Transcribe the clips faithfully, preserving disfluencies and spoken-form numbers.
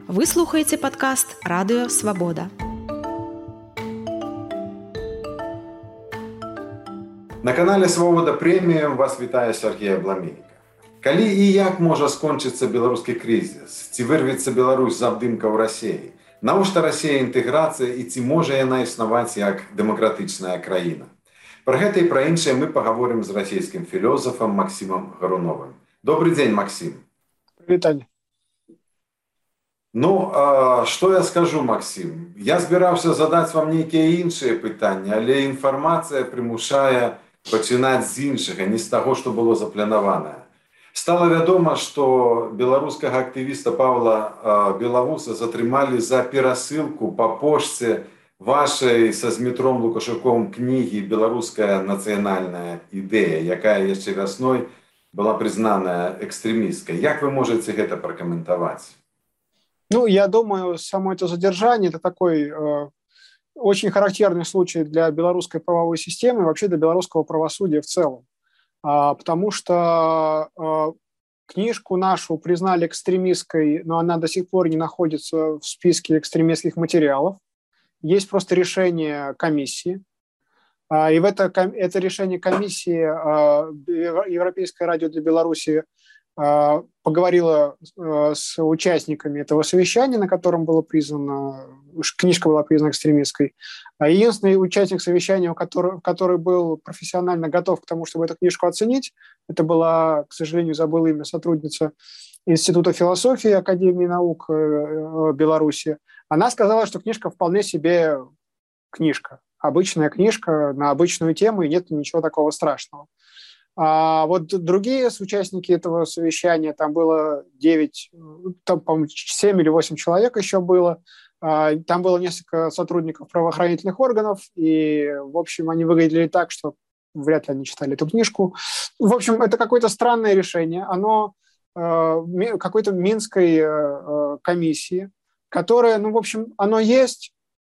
Вы слухаеце падкаст Радыё Свабода. На канале Свобода Преміум вас вітае Сергей Абламенко. Калі і як можа скончыцца беларускі крызіс? Ці вырвецца Беларусь з абдымкаў Расіі? Навошта Расія інтэграцыя і ці можа яна існаваць як дэмакратычная краіна? Пра гэта і пра іншае мы паговорым з расійскім філёзафам Максімам Гаруновым. Добрый дзень, Максим. Віталь. Ну, а, што я скажу, Максим? Я збіраўся задаць вам нейкія іншыя пытанні, але інфармацыя прымушае пачынаць з іншага, не з таго, што было запланаванае. Стала вядома, што беларускага актывіста Павла Белавуса затрымалі за перасылку па пошце вашай са Змітром Лукашуком кнігі «Беларуская нацыянальная ідэя», якая яшчэ вясной была прызнаная экстрэмісткай. Як вы можаце гэта пракаментаваць? Ну, я думаю, само это задержание – это такой э, очень характерный случай для белорусской правовой системы и вообще для белорусского правосудия в целом. А, потому что э, книжку нашу признали экстремистской, но она до сих пор не находится в списке экстремистских материалов. Есть просто решение комиссии. А, и в это, это решение комиссии э, Европейское радио для Беларуси поговорила с участниками этого совещания, на котором было признано, книжка была признана экстремистской. А единственный участник совещания, который, который был профессионально готов к тому, чтобы эту книжку оценить, это была, к сожалению, забыла имя, сотрудница Института философии Академии наук Беларуси. Она сказала, что книжка вполне себе книжка, обычная книжка на обычную тему, и нет ничего такого страшного. А вот другие участники этого совещания, там было девять, там, по-моему, семь или восемь человек еще было, там было несколько сотрудников правоохранительных органов, и, в общем, они выглядели так, что вряд ли они читали эту книжку. В общем, это какое-то странное решение, оно какой-то минской комиссии, которая, ну, в общем, оно есть,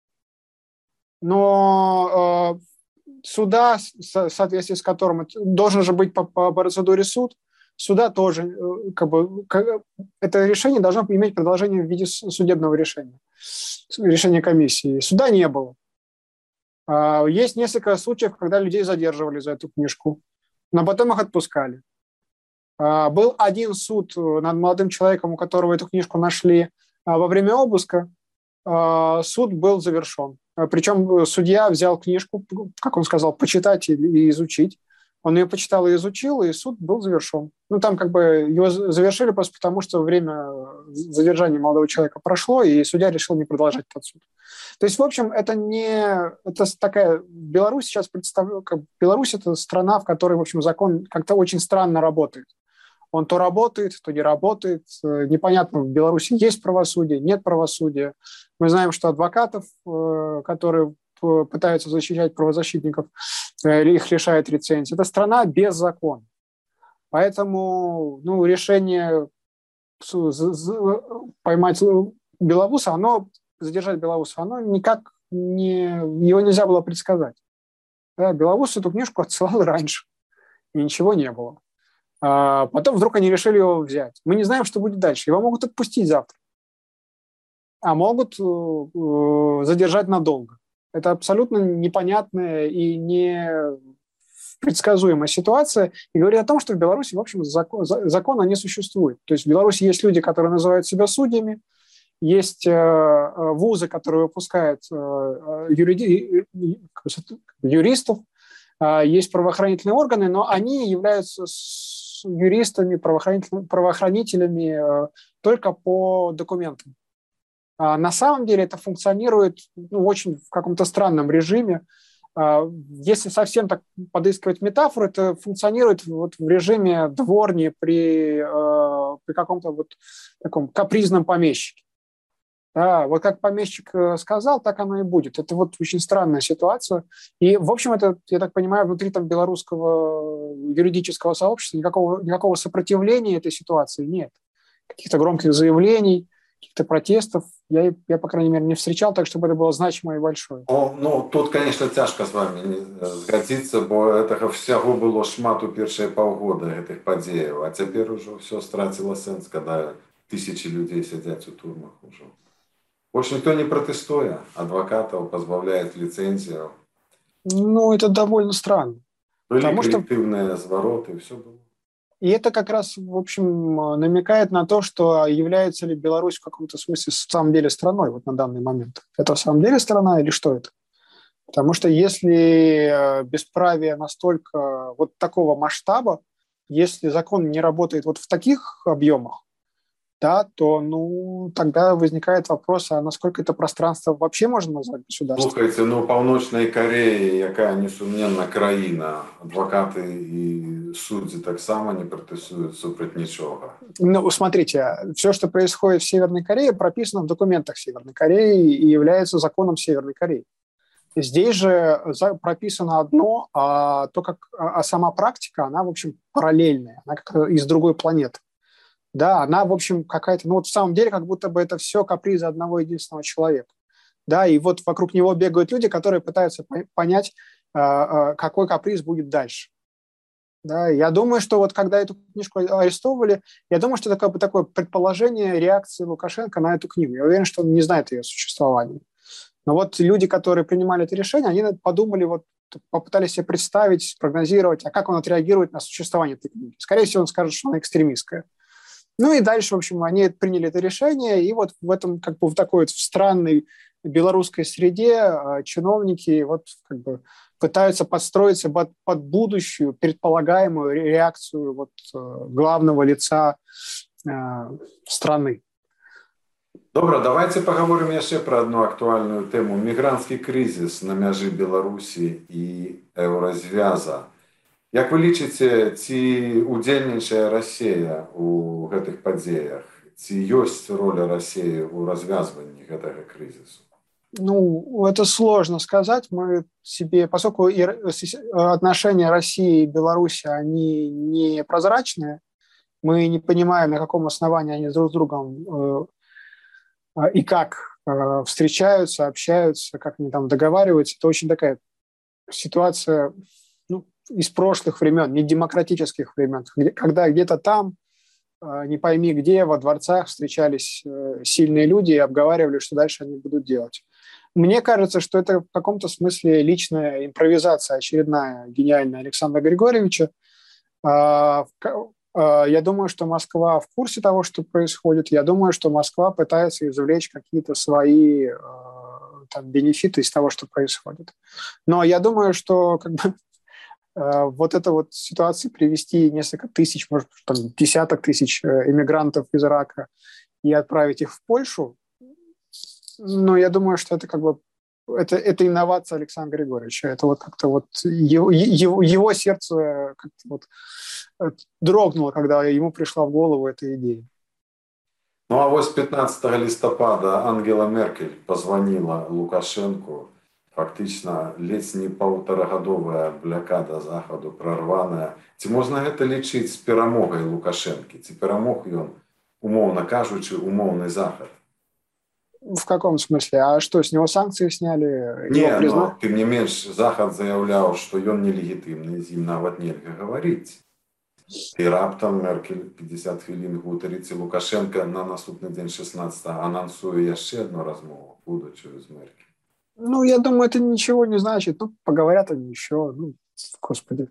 но суда, в соответствии с которым должен же быть по, по процедуре суд, суда тоже, как бы, как, это решение должно иметь продолжение в виде судебного решения, решения комиссии. Суда не было. Есть несколько случаев, когда людей задерживали за эту книжку, но потом их отпускали. Был один суд над молодым человеком, у которого эту книжку нашли во время обыска. Суд был завершен. Причем судья взял книжку, как он сказал, почитать и изучить. Он ее почитал и изучил, и суд был завершен. Ну, там как бы его завершили просто потому, что время задержания молодого человека прошло, и судья решил не продолжать этот суд. То есть, в общем, это не... Это такая... Беларусь сейчас представляет... Как, Беларусь – это страна, в которой, в общем, закон как-то очень странно работает. Он то работает, то не работает. Непонятно, в Беларуси есть правосудие, нет правосудия. Мы знаем, что адвокатов, которые пытаются защищать правозащитников, их лишают лицензии. Это страна без закона. Поэтому ну, решение поймать Белавуса, оно, задержать Белавуса, оно никак не... Его нельзя было предсказать. Да, Белавус эту книжку отсылал раньше, и ничего не было. А потом вдруг они решили его взять. Мы не знаем, что будет дальше. Его могут отпустить завтра, а могут э, задержать надолго. Это абсолютно непонятная и непредсказуемая ситуация. И говорит о том, что в Беларуси, в общем, закон, закона не существует. То есть в Беларуси есть люди, которые называют себя судьями, есть э, вузы, которые выпускают э, юриди, юристов, э, есть правоохранительные органы, но они являются юристами, правоохранителями, правоохранителями э, только по документам. А на самом деле это функционирует ну, очень в каком-то странном режиме. А, если совсем так подыскивать метафору, это функционирует вот в режиме дворни при, э, при каком-то вот таком капризном помещике. Да, вот как помещик сказал, так оно и будет. Это вот очень странная ситуация. И, в общем, это, я так понимаю, внутри там белорусского юридического сообщества никакого, никакого сопротивления этой ситуации нет. Каких-то громких заявлений, каких-то протестов я, я, по крайней мере, не встречал, так, чтобы это было значимое и большое. О, ну, тут, конечно, цяжка з вами згадзіцца, бо гэтага всяго было шмат у першыя паўгода гэтых падзеяў, а цяпер ужо все страціла сэнс, когда тысячи людей сидят у турмах уже. Больше никто не протестует, адвокатов позбавляет лицензии. Ну, это довольно странно. Были Потому коллективные что... развороты, все было. И это как раз, в общем, намекает на то, что является ли Беларусь в каком-то смысле в самом деле страной вот на данный момент. Это в самом деле страна или что это? Потому что если бесправие настолько вот такого масштаба, если закон не работает вот в таких объемах, да, то ну, тогда возникает вопрос, а насколько это пространство вообще можно назвать государством? Слухайте, ну, Паўночнай Кореі, якая несумненна краіна, адвокаты и судьи так само не протестуют супраць ничего. Ну, смотрите, все, что происходит в Северной Корее, прописано в документах Северной Кореи и является законом Северной Кореи. Здесь же прописано одно, а то, как, а сама практика, она, в общем, параллельная, она как из другой планеты. Да, она, в общем, какая-то, ну вот в самом деле, как будто бы это все капризы одного единственного человека. Да, и вот вокруг него бегают люди, которые пытаются понять, какой каприз будет дальше. Да, я думаю, что вот когда эту книжку арестовывали, я думаю, что это как бы такое предположение реакции Лукашенко на эту книгу. Я уверен, что он не знает ее существования. Но вот люди, которые принимали это решение, они подумали, вот попытались себе представить, спрогнозировать, а как он отреагирует на существование этой книги. Скорее всего, он скажет, что она экстремистская. Ну и дальше, в общем, они приняли это решение, и вот в этом, как бы в такой вот в странной белорусской среде чиновники вот как бы пытаются подстроиться под, под будущую предполагаемую реакцию вот главного лица э, страны. Добра, давайте поговорим еще про одну актуальную тему. Мигрантский кризис на мяжы Беларуси и Еўразвяза. Як вы лічыце, ці удзельнічае Расія ў гэтых падзеях? Ці ёсць роля России ў развязванні гэтага кризису? Ну, это сложно сказать. Мы себе, поскольку отношения России и Беларуси, они не прозрачные, мы не понимаем, на каком основании они друг с другом и как встречаются, общаются, как они там договариваются. Это очень такая ситуация, ну, из прошлых времен, не демократических времен, когда где-то там, не пойми где, во дворцах встречались сильные люди и обговаривали, что дальше они будут делать. Мне кажется, что это в каком-то смысле личная импровизация очередная, гениальная Александра Григорьевича. Я думаю, что Москва в курсе того, что происходит. Я думаю, что Москва пытается извлечь какие-то свои там, бенефиты из того, что происходит. Но я думаю, что как бы, вот эта вот ситуация привести несколько тысяч, может, там, десяток тысяч иммигрантов из Ирака и отправить их в Польшу, ну, я думаю, что это как бы это, это инновация Александра Григорьевича. Это вот как-то вот его, его, его сердце как-то вот дрогнуло, когда ему пришла в голову эта идея. Ну, а вот пятнадцатого листопада Ангела Меркель позвонила Лукашенку. Фактично, ледзь не паўтарагадовая блякада Захаду прорваная. Ці можна гэта лічыць з перамогай Лукашэнкі? Ці перамог ён, умоўна кажучы, умоўны Захад? В каком смысле? А что, с него санкции сняли? Не, но тым не менш, Захад заяўляў, што ён нелегітымны, з ім нават нельга гаварыць. І раптам Меркель пятьдесят хвілін гутарыць, і Лукашенко на наступны дзень шестнадцатого анансуе яшчэ одну размову, будучую з Меркель. Ну, я думаю, это ничего не значит. Ну, поговорят они еще. Ну, господи.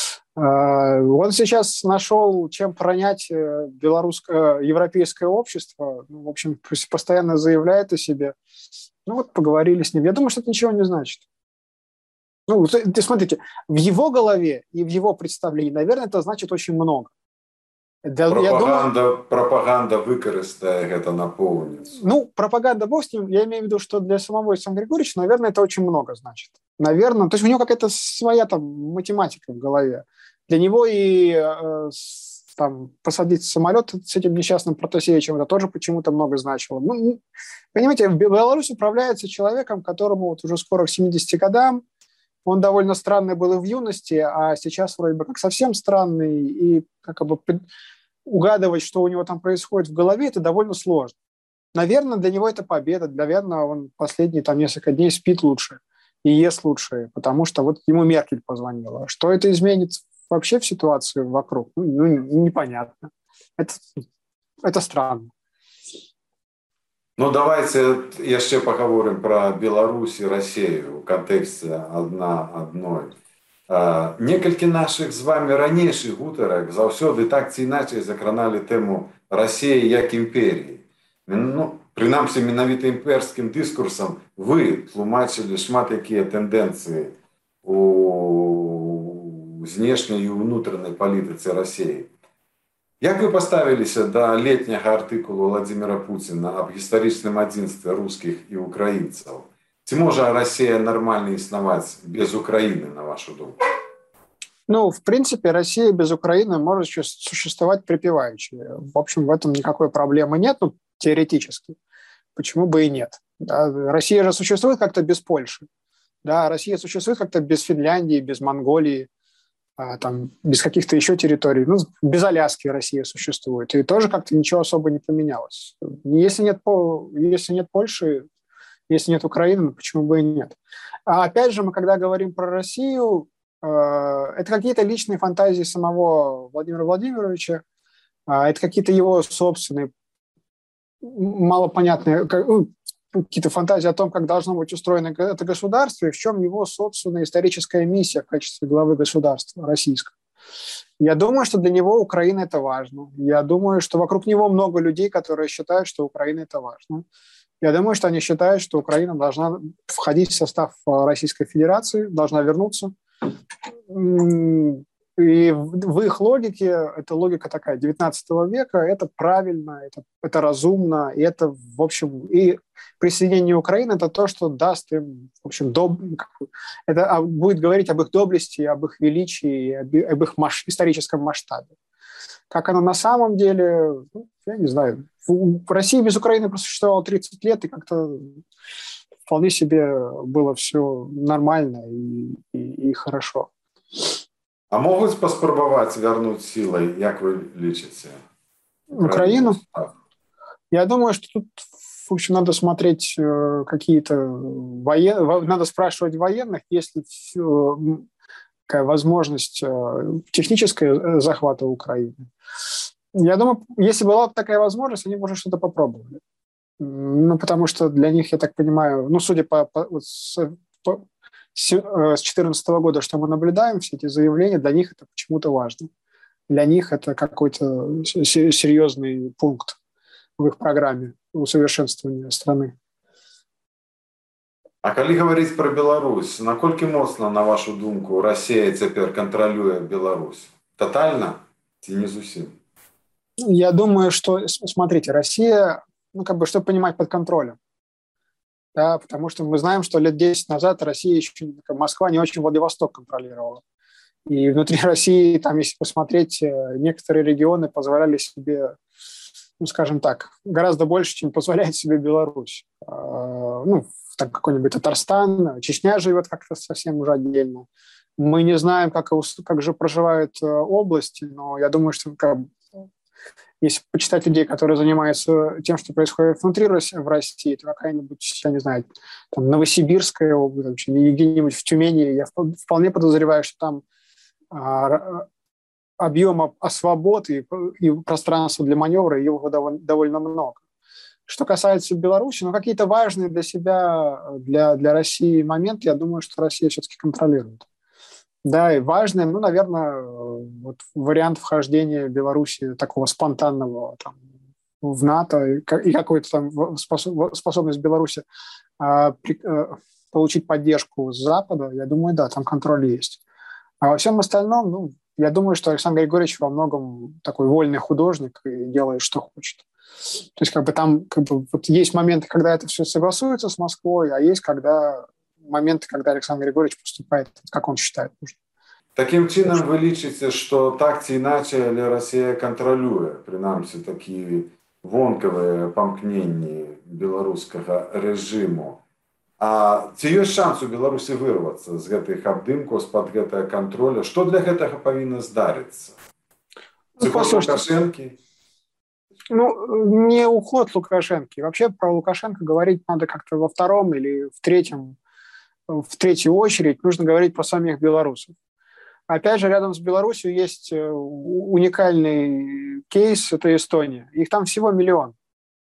Он сейчас нашел, чем пронять белорусское, европейское общество. Ну, в общем, постоянно заявляет о себе. Ну, вот поговорили с ним. Я думаю, что это ничего не значит. Ну, смотрите, в его голове и в его представлении, наверное, это значит очень много. Да, пропаганда, думаю, пропаганда выкарыстае гэта напоўніцу. Ну, пропаганда, бог с ним, я имею в виду, что для самого Александра Григорьевича, наверное, это очень много значит. Наверное, то есть у него какая-то своя там математика в голове. Для него и э, там, посадить самолет с этим несчастным Протасевичем, это тоже почему-то много значило. Ну, понимаете, Беларусь управляется человеком, которому вот уже скоро к семидесяти годам, он довольно странный был и в юности, а сейчас вроде бы как совсем странный, и как бы угадывать, что у него там происходит в голове, это довольно сложно. Наверное, для него это победа, наверное, он последние там несколько дней спит лучше и ест лучше, потому что вот ему Меркель позвонила. Что это изменит вообще в ситуации вокруг? Ну, непонятно. Это, это странно. Ну, давайте яшчэ паговорым пра Беларусь і Расею ў кантэксце адна адной. А, некалькі нашых з вами ранейшых гутарак заўсёды так ці іначай закраналі тэму Расеі як імперіі. Ну, прынамсі, менавіта імперскім дыскурсам вы тлумачылі шмат якія тэндэнцыі у знешняй і ўнутранай палітыцы Расеі. Як вы паставіліся да летняга артыкулу Владимира Путина аб гістарычным адзінстве рускіх і украінцаў? Ці можа Россия нормально існаваць без Украины, на вашу думку? Ну, в принципе, Россия без Украины может существовать припеваючи. В общем, в этом никакой проблемы нет, ну, теоретически. Почему бы и нет? Да, Россия же существует как-то без Польши. Да, Россия существует как-то без Финляндии, без Монголии, а, там, без каких-то еще территорий. Ну, без Аляски Россия существует. И тоже как-то ничего особо не поменялось. Если нет, если нет Польши, если нет Украины, ну почему бы и нет? А опять же, мы когда говорим про Россию, э, это какие-то личные фантазии самого Владимира Владимировича, э, это какие-то его собственные, малопонятные, ну, какие-то фантазии о том, как должно быть устроено это государство, и в чем его собственная историческая миссия в качестве главы государства российского. Я думаю, что для него Украина – это важно. Я думаю, что вокруг него много людей, которые считают, что Украина – это важно. Я думаю, что они считают, что Украина должна входить в состав Российской Федерации, должна вернуться. И в их логике, это логика такая девятнадцатого века, это правильно, это, это разумно, и это, в общем, и присоединение Украины – это то, что даст им, в общем, доб... это будет говорить об их доблести, об их величии, об, об их маш... историческом масштабе. Как оно на самом деле, ну, я не знаю. В России без Украины просуществовало тридцать лет, и как-то вполне себе было все нормально и, и, и хорошо. А могут паспрабаваць вернуть силой, как вы лечите? Украину? Я думаю, что тут, в общем, надо смотреть какие-то военные, надо спрашивать военных, есть ли такая возможность технического захвата Украины. Я думаю, если была бы такая возможность, они, может, что-то попробовали. Ну, потому что для них, я так понимаю, ну, судя по, по, вот с, по с две тысячи четырнадцатого года, что мы наблюдаем, все эти заявления, для них это почему-то важно. Для них это какой-то серьезный пункт в их программе усовершенствования страны. А калі говорить про Беларусь, наколькі моцна, на вашу думку, Россия теперь контролирует Беларусь? Тотально? Ці не зусім? Я думаю, что, смотрите, Россия, ну, как бы, что понимать под контролем? Да, потому что мы знаем, что лет десять назад Россия еще, Москва не очень Владивосток контролировала. И внутри России, там, если посмотреть, некоторые регионы позволяли себе, ну, скажем так, гораздо больше, чем позволяет себе Беларусь. Ну, там какой-нибудь Татарстан, Чечня живет как-то совсем уже отдельно. Мы не знаем, как, как же проживают области, но я думаю, что как, если почитать людей, которые занимаются тем, что происходит внутри России, в России, то какая-нибудь, я не знаю, там, Новосибирская область, или где-нибудь в Тюмени, я вполне подозреваю, что там а, объема свободы и, и пространства для маневра его довольно, довольно много. Что касается Беларуси, ну, какие-то важные для себя, для, для России моменты, я думаю, что Россия все-таки контролирует. Да, и важным, ну, наверное, вот вариант вхождения Беларуси такого спонтанного там, в НАТО и, и какой-то там способность Беларуси а, при, а, получить поддержку с Запада, я думаю, да, там контроль есть. А во всем остальном, ну, я думаю, что Александр Григорьевич во многом такой вольный художник и делает, что хочет. То есть как бы там как бы, вот есть моменты, когда это все согласуется с Москвой, а есть когда, моменты, когда Александр Григорьевич поступает, как он считает нужным. Таким чином вы лічыце, что так ці іначай, але Россия контролюе, прынамсі, такія вонкавыя памкненні беларускага рэжыму. А ці ёсць шанс у Беларусі вырвацца з гэтых абдымкаў, з-пад гэтага контроля? Што для гэтага павінна здарыцца? Уход Лукашэнкі? Ну, не уход Лукашенко. Вообще про Лукашенко говорить надо как-то во втором или в третьем, в третью очередь. Нужно говорить про самих белорусов. Опять же, рядом с Беларусью есть уникальный кейс, это Эстония. Их там всего миллион.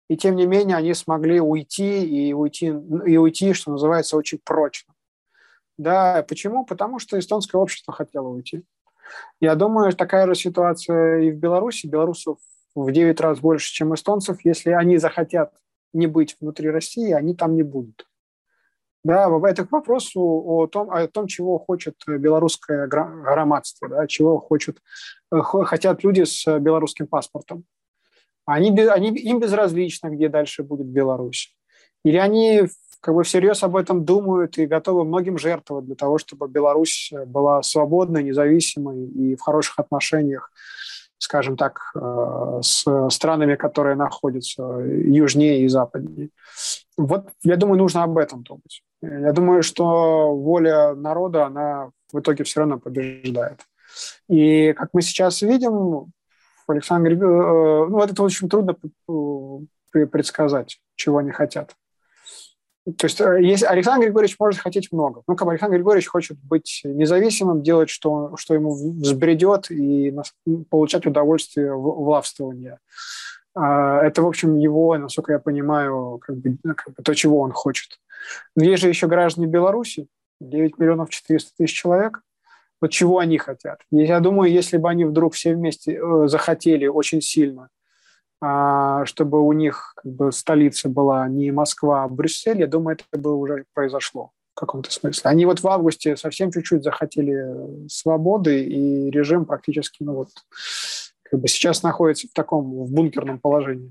и тем не менее они смогли уйти и уйти, и уйти, что называется, очень прочно. Да, почему? Потому что эстонское общество хотело уйти. Я думаю, такая же ситуация и в Беларуси. Белорусов в девять раз больше, чем эстонцев. Если они захотят не быть внутри России, они там не будут. Да, это к вопросу о том, о том, чего хочет белорусское громадство, да, чего хочет, хотят люди с белорусским паспортом. Они, они, им безразлично, где дальше будет Беларусь. Или они как бы всерьез об этом думают и готовы многим жертвовать для того, чтобы Беларусь была свободной, независимой и в хороших отношениях, скажем так, с странами, которые находятся южнее и западнее. Вот, я думаю, нужно об этом думать. Я думаю, что воля народа, она в итоге все равно побеждает. И, как мы сейчас видим, Александр, ну, это очень трудно предсказать, чего они хотят. То есть если Александр Григорьевич может хотеть много. Ну, как бы Александр Григорьевич хочет быть независимым, делать, что, что ему взбредет, и получать удовольствие властвования. Это, в общем, его, насколько я понимаю, как бы, как бы то, чего он хочет. Но есть же еще граждане Беларуси, девять миллионов четыреста тысяч человек. Вот чего они хотят. Я думаю, если бы они вдруг все вместе захотели очень сильно, чтобы у них как бы столица была не Москва, а Брюссель, я думаю, это бы уже произошло в каком-то смысле. Они вот в августе совсем чуть-чуть захотели свободы, и режим практически, ну вот, как бы сейчас находится в таком, в бункерном положении.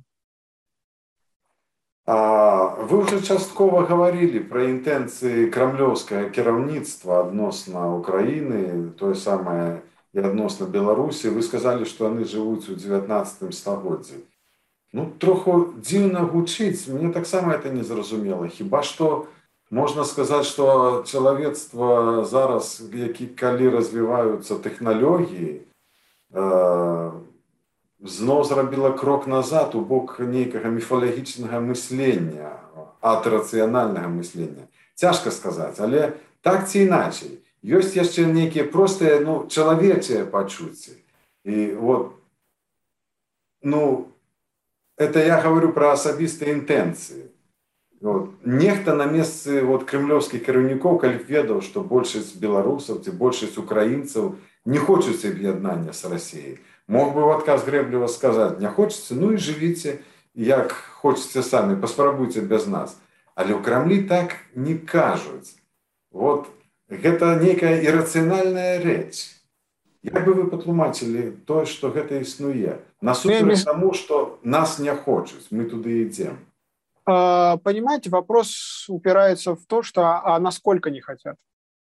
Вы уже частково говорили про інтенції кремлёўскага кіраўніцтва адносна Украіны, тое самае і адносна Беларусі. Вы сказалі, што яны жывуць у дзевятнаццатым стагоддзі. Ну, троху дзіўна гучыць, мне таксама это не зразумела. Хіба што можна сказаць, што чалавецтва зараз, які калі развіваюцца тэхналогіі, э, зноў зрабіла крок назад у бок нейкага міфалагічнага мыслення, атрацыянальнага мыслення. Цяжка сказаць, але так ці іначай. Ёсць яшчэ нейкія простыя, ну, чалавечыя пачуцці. І вот, ну, это я говорю про асабістыя інтэнцыі. Вот. Нехта на месцы вот, кремлёўскіх кіраўнікоў, калі б ведаў, што большасць беларусаў ці большасць украінцаў не хочуць аб'яднання з Расіяй, мог бы в адказ грэбліва сказаць, не хочаце, ну і жывіце, як хочаце самі, паспрабуйце без нас. Але ў Крамлі так не кажуць. Вот гэта нейкая ірацыянальная рэч. Як бы вы патлумачылі тое, што гэта існуе? Насуперак таму, што нас не хочуць, мы туды ідзем. Понимаете, вопрос упирается в то, что а насколько не хотят.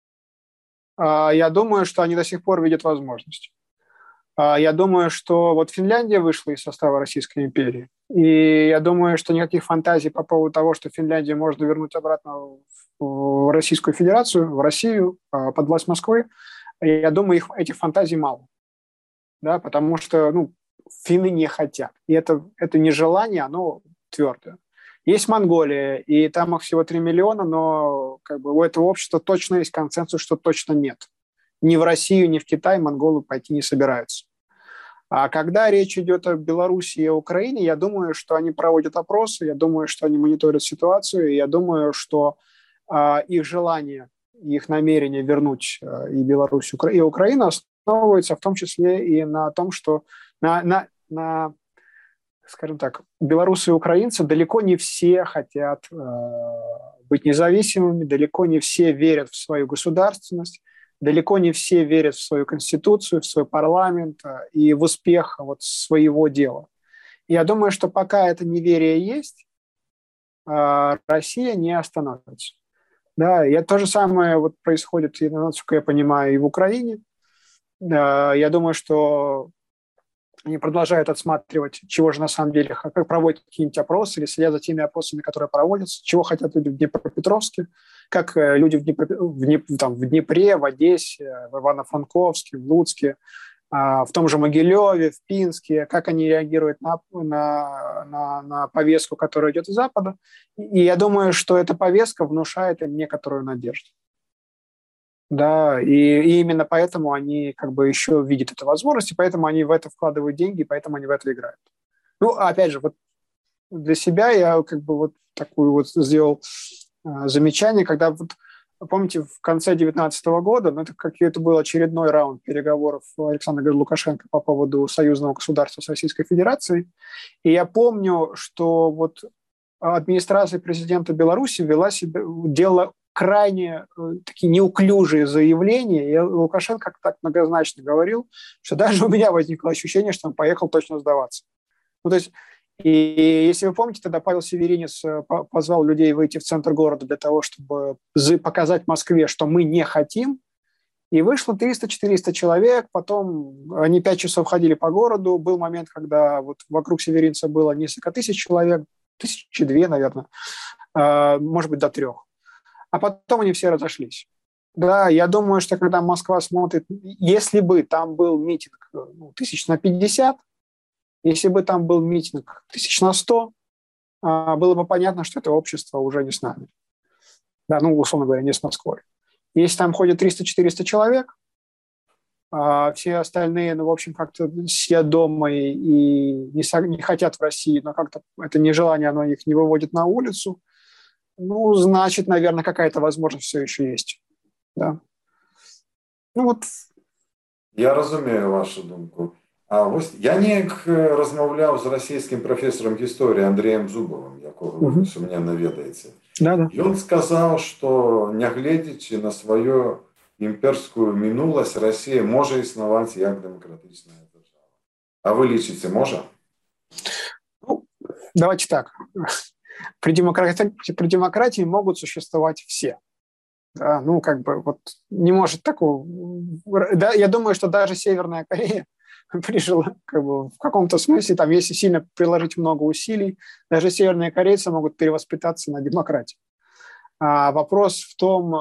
Я думаю, что они до сих пор видят возможность. Я думаю, что вот Финляндия вышла из состава Российской империи, и я думаю, что никаких фантазий по поводу того, что Финляндию можно вернуть обратно в Российскую Федерацию, в Россию, под власть Москвы, я думаю, их, этих фантазий мало. Да, потому что ну, финны не хотят. И это, это нежелание, оно твердое. Есть Монголия, и там их всего три миллиона, но как бы, у этого общества точно есть консенсус, что точно нет. Ни в Россию, ни в Китай монголы пойти не собираются. А когда речь идет о Беларуси и о Украине, я думаю, что они проводят опросы, я думаю, что они мониторят ситуацию, и я думаю, что э, их желание, их намерение вернуть э, и Беларусь, и Украину основывается в том числе и на том, что на, на, на скажем так, белорусы и украинцы далеко не все хотят э, быть независимыми, далеко не все верят в свою государственность, далеко не все верят в свою конституцию, в свой парламент э, и в успех вот, своего дела. И я думаю, что пока это неверие есть, э, Россия не остановится. Да, и то же самое вот происходит, насколько я понимаю, и в Украине. Э, я думаю, что они продолжают отсматривать, чего же на самом деле, как проводят какие-нибудь опросы или следят за теми опросами, которые проводятся, чего хотят люди в Днепропетровске, как люди в Днепре, в Днепре, там, в, Днепре в Одессе, в Ивано-Франковске, в Луцке, в том же Могилеве, в Пинске, как они реагируют на, на, на, на повестку, которая идет из Запада. И я думаю, что эта повестка внушает им некоторую надежду. Да, и, и именно поэтому они как бы еще видят эту возможность, и поэтому они в это вкладывают деньги, и поэтому они в это играют. Ну, опять же, вот для себя я как бы вот такую вот сделал э, замечание, когда вот, помните, в конце две тысячи девятнадцатого года, ну, это как это был очередной раунд переговоров Александра Лукашенко по поводу союзного государства с Российской Федерацией, и я помню, что вот администрация президента Беларуси вела себя, делала крайне э, такие неуклюжие заявления, и Лукашенко так многозначно говорил, что даже у меня возникло ощущение, что он поехал точно сдаваться. Ну, то есть, и если вы помните, тогда Павел Северинец позвал людей выйти в центр города для того, чтобы показать Москве, что мы не хотим, и вышло триста-четыреста человек, потом они пять часов ходили по городу, был момент, когда вот вокруг Северинца было несколько тысяч человек, тысячи две, наверное, может быть, до трех. А потом они все разошлись. Да, я думаю, что когда Москва смотрит, если бы там был митинг ну, тысяч на пятьдесят, если бы там был митинг тысяч на сто, было бы понятно, что это общество уже не с нами. Да, ну, условно говоря, не с Москвой. Если там ходит триста-четыреста человек, а все остальные, ну, в общем, как-то сидят дома и, и не, не хотят в России, но как-то это нежелание, оно их не выводит на улицу, ну, значит, наверное, какая-то возможность все еще есть. Да. Ну, вот. Я разумею вашу думку. А ось я неяк розмовляв з російським професором історії Андрієм Зубовим, якого ви, uh-huh. сумнівно ведаєте. Да-да. І він сказав, що, нягледзячи на свою імперську минулость, Росія може існувати як демократична держава. А ви лічите, може? Ну, давайте так. При демократии, при демократии могут существовать все. Да, ну, как бы, вот не может такого... Да, я думаю, что даже Северная Корея прижила, как бы, в каком-то смысле, там, если сильно приложить много усилий, даже северные корейцы могут перевоспитаться на демократии. А вопрос в том,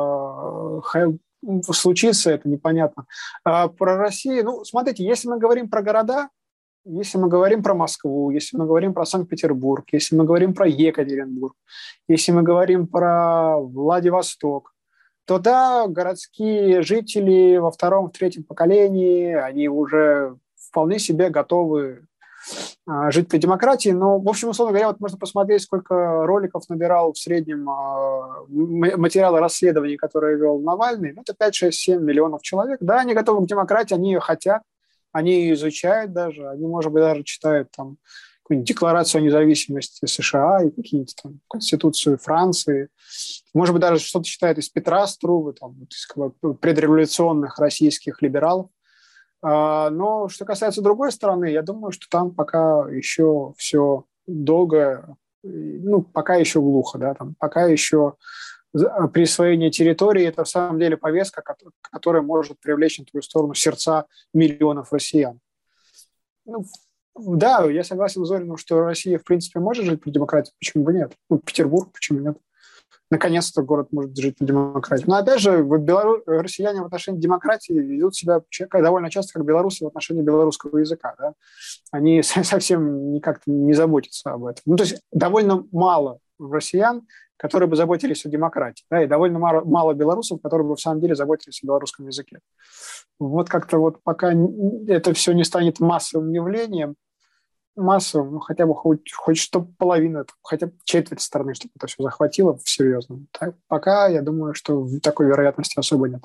э, случится это, непонятно. А про Россию, ну, смотрите, если мы говорим про города, если мы говорим про Москву, если мы говорим про Санкт-Петербург, если мы говорим про Екатеринбург, если мы говорим про Владивосток, то да, городские жители во втором, в третьем поколении, они уже вполне себе готовы а, жить при демократии. Но, в общем, условно говоря, вот можно посмотреть, сколько роликов набирал в среднем а, материалы расследований, которые вел Навальный. Ну, это пять, шесть, семь миллионов человек. Да, они готовы к демократии, они ее хотят. Они ее изучают даже, они, может быть, даже читают там какую-нибудь декларацию о независимости США и какие-то там конституцию Франции. Может быть, даже что-то читают из Петра Струвы, там, из как бы, предреволюционных российских либералов. А, но что касается другой стороны, я думаю, что там пока еще все долго, ну, пока еще глухо, да, там, пока еще присвоение территории – это в самом деле повестка, которая может привлечь на твою сторону сердца миллионов россиян. Ну, да, я согласен с Зориным, что Россия, в принципе, может жить при демократии, почему бы нет? Ну, Петербург, почему нет? Наконец-то город может жить при демократии. Но, опять же, Белору... россияне в отношении демократии ведут себя довольно часто, как белорусы в отношении белорусского языка. Да? Они совсем никак не заботятся об этом. Ну, то есть довольно мало россиян, которые бы заботились о демократии, да, и довольно мало, мало белорусов, которые бы в самом деле заботились о белорусском языке. Вот как-то вот пока это все не станет массовым явлением, массовым, ну, хотя бы хоть, хоть что половина, хотя бы четверть страны, чтобы это все захватило всерьез. Так, пока, я думаю, что такой вероятности особо нет.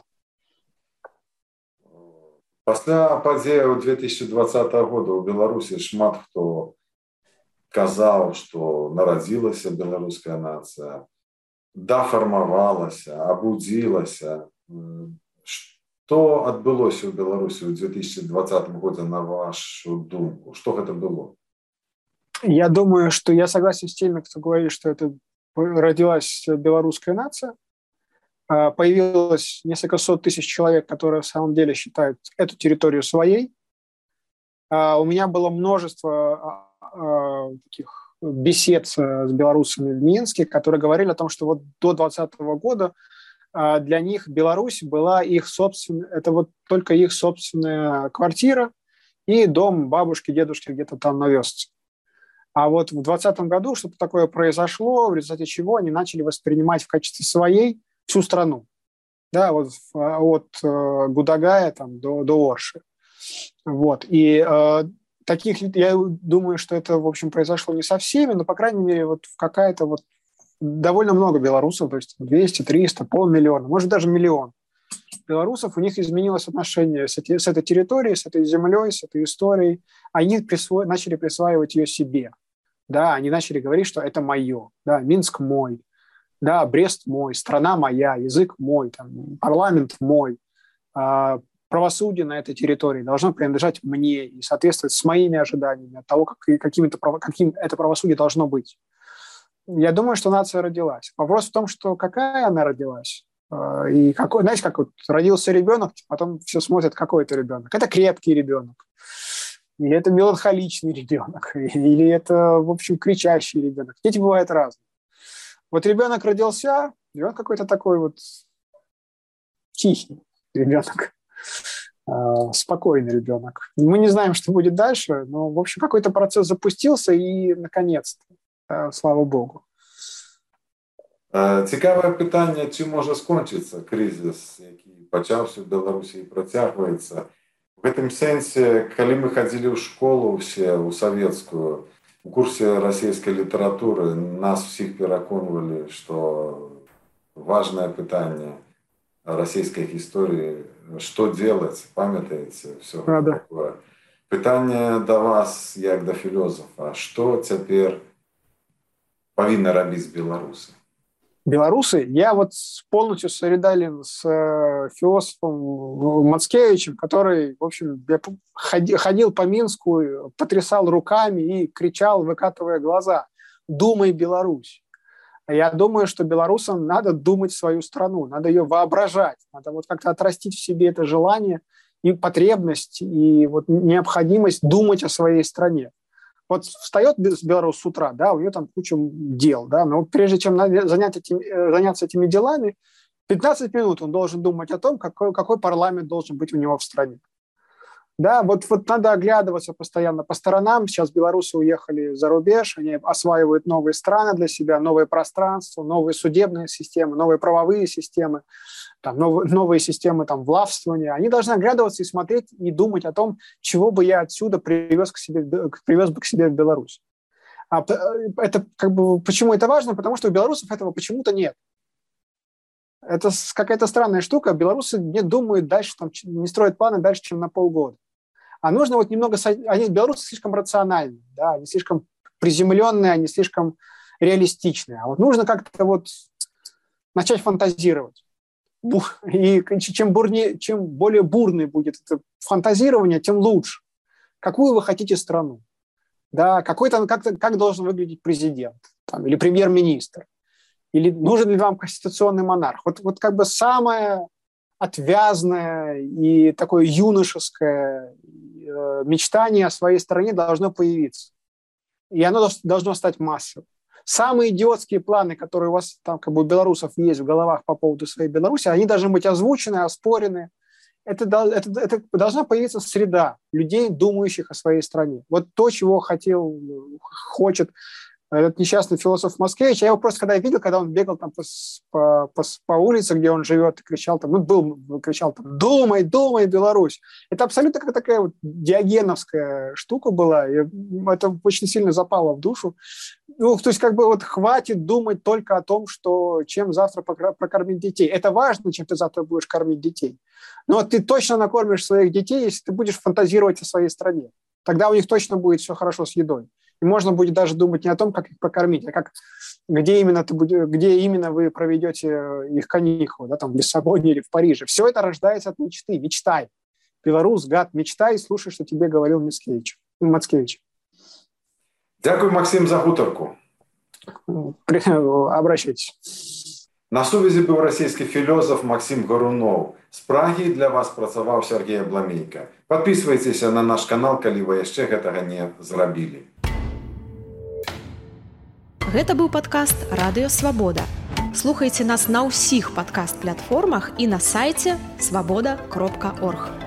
Пасля падзеяў две тысячи двадцатого года ў Беларусі шмат хто казаў, што нарадзілася беларуская нацыя, дафармавалася, абудзілася. Што адбылося ў Беларусі ў две тысячи двадцатом годзе, на вашу думку? Што гэта было? Я думаю, что я согласен с теми, кто говорит, что это родилась белорусская нация. Появилось несколько сот тысяч человек, которые в самом деле считают эту территорию своей. У меня было множество таких бесед с белорусами в Минске, которые говорили о том, что вот до двадцатого года для них Беларусь была их собственная, это вот только их собственная квартира и дом бабушки, дедушки где-то там на Вёсце. А вот в двадцатом году что-то такое произошло, в результате чего они начали воспринимать в качестве своей всю страну. Да, вот от Гудагая там, до, до Орши. Вот. И э, таких, я думаю, что это, в общем, произошло не со всеми, но, по крайней мере, вот какая-то вот довольно много белорусов, то есть двести, триста, полмиллиона, может, даже миллион белорусов, у них изменилось отношение с, эти, с этой территорией, с этой землей, с этой историей. Они присво... начали присваивать ее себе. Да, они начали говорить, что это мое. Да, Минск мой. Да, Брест мой, страна моя, язык мой, там, парламент мой. А, правосудие на этой территории должно принадлежать мне и соответствовать с моими ожиданиями от того, как, каким-то, каким это правосудие должно быть. Я думаю, что нация родилась. Вопрос в том, что какая она родилась. И какой, знаете, как вот родился ребенок, потом все смотрят, какой это ребенок. Это крепкий ребенок, или это меланхоличный ребенок, или это, в общем, кричащий ребенок. Дети бывают разные. Вот ребенок родился, и он какой-то такой вот тихий ребенок, спокойный ребенок. Мы не знаем, что будет дальше, но, в общем, какой-то процесс запустился, и, наконец-то, слава Богу. Цікаве питання, чи може скончиться кризис, який почався в Беларусі і процягваецца. В гэтым сэнсе, калі мы хадзілі ў школу ўсе, ў савецкую, у курсе расійскай літаратуры нас всіх пераконвалі, што важнае пытанне расійскай гісторыі, што делаць, памятаеце, все такое. Пытанне да вас, як да філосафа, што цяпер павінны рабіць беларусы? Белорусы, я вот полностью солидарен с философом Мацкевичем, который, в общем, ходил по Минску, потрясал руками и кричал, выкатывая глаза: «Думай, Беларусь!» Я думаю, что белорусам надо думать свою страну, надо ее воображать, надо вот как-то отрастить в себе это желание и потребность, и вот необходимость думать о своей стране. Вот встает белорус с утра, да, у нее там куча дел, да, но вот прежде чем занять этим, заняться этими делами, пятнадцать минут он должен думать о том, какой, какой парламент должен быть у него в стране. Да, вот, вот надо оглядываться постоянно по сторонам. Сейчас белорусы уехали за рубеж, они осваивают новые страны для себя, новые пространства, новые судебные системы, новые правовые системы, там, новые, новые системы там, властвования. Они должны оглядываться и смотреть, и думать о том, чего бы я отсюда привез, к себе, привез бы к себе в Беларусь. А это, как бы, почему это важно? Потому что у белорусов этого почему-то нет. Это какая-то странная штука. Белорусы не думают дальше, там, не строят планы дальше, чем на полгода. А нужно вот немного... Они, белорусы слишком рациональные, да, они слишком приземленные, они слишком реалистичные. А вот нужно как-то вот начать фантазировать. И чем, бурнее, чем более бурный будет это фантазирование, тем лучше. Какую вы хотите страну? Да, какой там, как, как должен выглядеть президент там, или премьер-министр? Или нужен ли вам конституционный монарх? Вот, вот как бы самое отвязное и такое юношеское э, мечтание о своей стране должно появиться. И оно должно стать массовым. Самые идиотские планы, которые у вас там, как бы у белорусов есть в головах по поводу своей Беларуси, они должны быть озвучены, оспорены. Это, это, это должна появиться среда людей, думающих о своей стране. Вот то, чего хотел, хочет этот несчастный философ Мацкевич. Я его просто когда видел, когда он бегал там по, по, по, по улице, где он живет, и кричал там, ну, был, кричал там, думай, думай, Беларусь. Это абсолютно как такая вот диогеновская штука была, и это очень сильно запало в душу. Ну, то есть как бы вот хватит думать только о том, что чем завтра прокормить детей. Это важно, чем ты завтра будешь кормить детей. Но ты точно накормишь своих детей, если ты будешь фантазировать о своей стране. Тогда у них точно будет все хорошо с едой. И можно будет даже думать не о том, как их прокормить, а как, где, именно ты будете, где именно вы проведете их каникулы, да, там, в Лиссабоне или в Париже. Все это рождается от мечты. Мечтай. Белорус, гад, мечтай и слушай, что тебе говорил Мацкевич. Мацкевич. Дякую, Максим, за гутарку. Обращайтесь. На сувязі був російський філософ Максим Горунов. З Прагі для вас працаваў Сергей Абламейко. Подписывайтеся на наш канал, калі вы яшчэ гэтага не зрабілі. Гэта быў падкаст «Радыё Свабода». Слухайце нас на ўсіх падкаст-платформах і на сайце свабода кропка орг.